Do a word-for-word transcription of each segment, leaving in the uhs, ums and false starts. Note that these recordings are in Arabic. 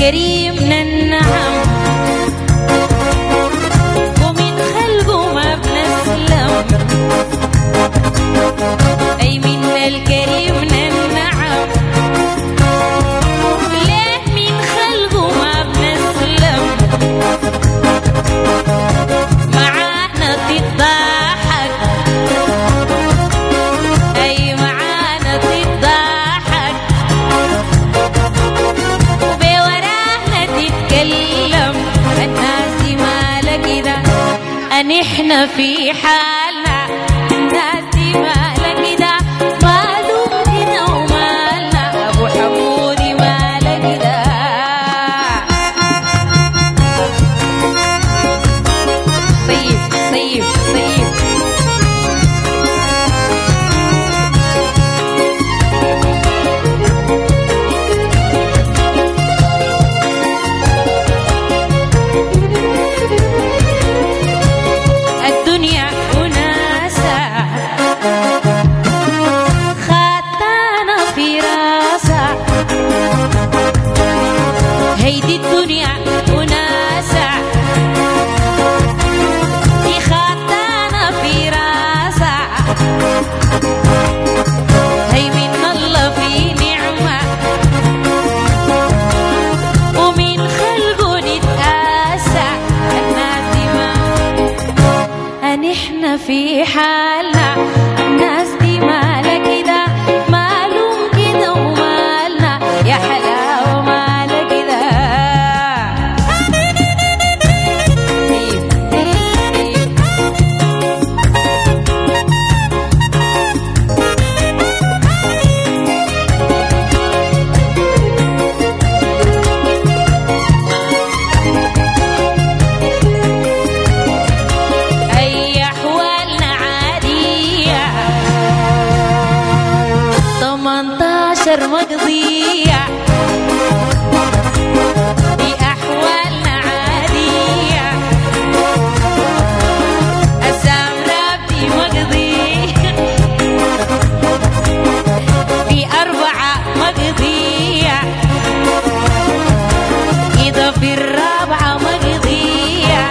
الكريم ننعم ومن خلقه ما بنسلم. أي من الكريم ننعم وليه من خلقه ما بنسلم. معانا تضحك أي معانا تضحك وبورانا تتكلم. الناس دي مالها كده نحن في حالنا. الناس دي مالها كده مالهم كده ومالنا. أبو حمودي مالها كده. طيب طيب طيب الدنيا وناسا خاتانا في راسا. هيدي الدنيا وناسا دي خاتانا في راسا. هي من الله في نعمة ومن خلقه نتآسى. الناس دي ما نحن في حالنا. الناس دي مالها كده مالهم كده ومالنا. يا حلاوة مالها كده. طيب طيب أي أحوالنا عادية تمنتاشر مقضية. دي أحوالنا عادية أسام ربي مقضية. في أربعة مقضية إذا في الرابعة مقضية.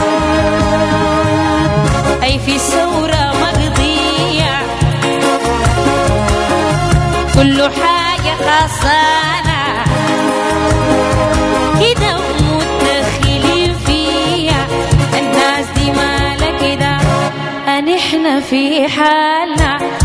أي في الثورة مقضية. كل حاجة خاصانا كده ومتدخلين فيها. الناس دي مالها كده نحن في حالنا.